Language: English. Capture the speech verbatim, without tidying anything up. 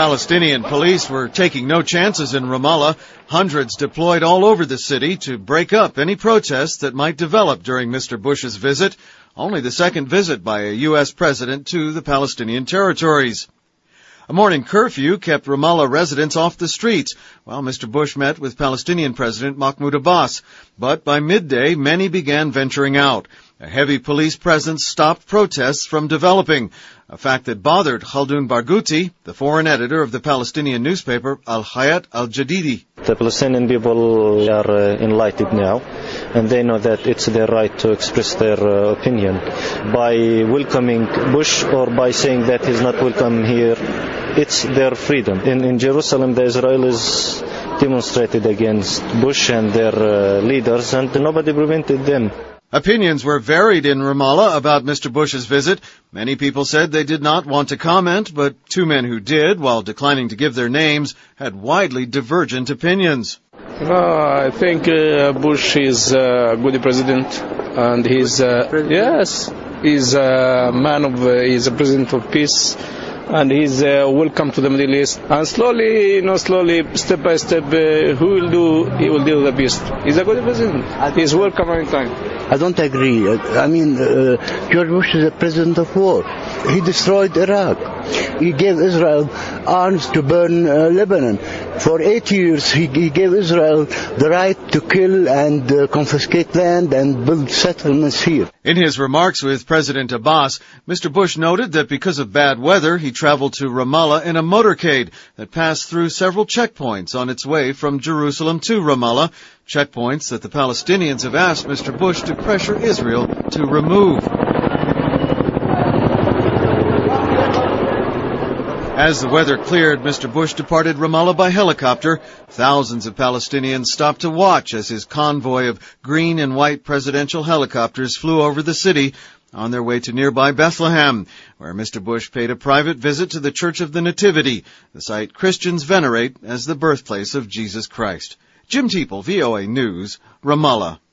Palestinian police were taking no chances in Ramallah. Hundreds deployed all over the city to break up any protests that might develop during Mister Bush's visit, only the second visit by a U S president to the Palestinian territories. A morning curfew kept Ramallah residents off the streets while Mister Bush met with Palestinian President Mahmoud Abbas. But by midday, many began venturing out. A heavy police presence stopped protests from developing, a fact that bothered Khaldun Barghouti, the foreign editor of the Palestinian newspaper Al-Hayat Al-Jadidi. The Palestinian people are uh, enlightened now, and they know that it's their right to express their uh, opinion. By welcoming Bush or by saying that he's not welcome here, it's their freedom. In, in Jerusalem, the Israelis demonstrated against Bush and their uh, leaders, and nobody prevented them. Opinions were varied in Ramallah about Mister Bush's visit. Many people said they did not want to comment, but two men who did, while declining to give their names, had widely divergent opinions. No, I think uh, Bush is a good president, and he's uh, yes, he's a man of, uh, he's a president of peace, and he's uh, welcome to the Middle East. And slowly, you know, slowly, step by step, uh, who will do, he will do the best. He's a good president. He's welcome anytime. I don't agree. I mean, uh, George Bush is a president of war. He destroyed Iraq. He gave Israel arms to burn uh, Lebanon. For eight years, he, he gave Israel the right to kill and uh, confiscate land and build settlements here. In his remarks with President Abbas, Mister Bush noted that because of bad weather, he traveled to Ramallah in a motorcade that passed through several checkpoints on its way from Jerusalem to Ramallah, checkpoints that the Palestinians have asked Mister Bush to pressure Israel to remove. As the weather cleared, Mister Bush departed Ramallah by helicopter. Thousands of Palestinians stopped to watch as his convoy of green and white presidential helicopters flew over the city on their way to nearby Bethlehem, where Mister Bush paid a private visit to the Church of the Nativity, the site Christians venerate as the birthplace of Jesus Christ. Jim Teeple, V O A News, Ramallah.